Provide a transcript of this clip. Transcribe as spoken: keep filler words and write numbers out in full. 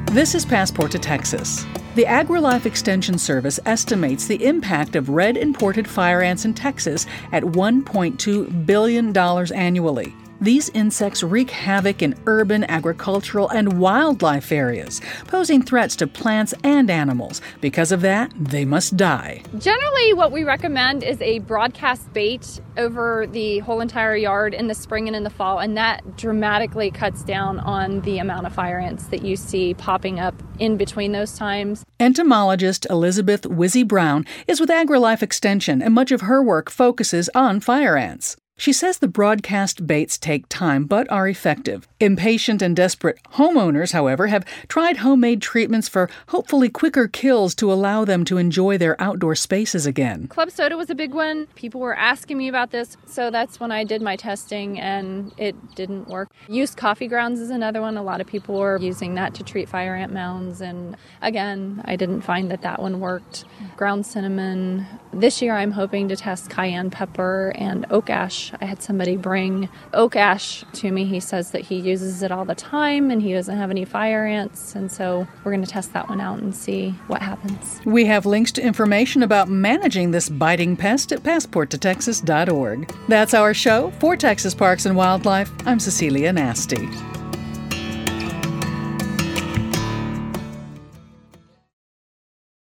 This is Passport to Texas. The AgriLife Extension Service estimates the impact of red imported fire ants in Texas at one point two billion dollars annually. These insects wreak havoc in urban, agricultural, and wildlife areas, posing threats to plants and animals. Because of that, they must die. Generally, what we recommend is a broadcast bait over the whole entire yard in the spring and in the fall, and that dramatically cuts down on the amount of fire ants that you see popping up in between those times. Entomologist Elizabeth Wizzy Brown is with AgriLife Extension, and much of her work focuses on fire ants. She says the broadcast baits take time but are effective. Impatient and desperate homeowners, however, have tried homemade treatments for hopefully quicker kills to allow them to enjoy their outdoor spaces again. Club soda was a big one. People were asking me about this, so that's when I did my testing, and it didn't work. Used coffee grounds is another one. A lot of people were using that to treat fire ant mounds, and again, I didn't find that that one worked. Ground cinnamon. This year I'm hoping to test cayenne pepper and oak ash. I had somebody bring oak ash to me. He says that he uses it all the time and he doesn't have any fire ants. And so we're going to test that one out and see what happens. We have links to information about managing this biting pest at passport to texas dot org. That's our show. For Texas Parks and Wildlife, I'm Cecilia Nasty.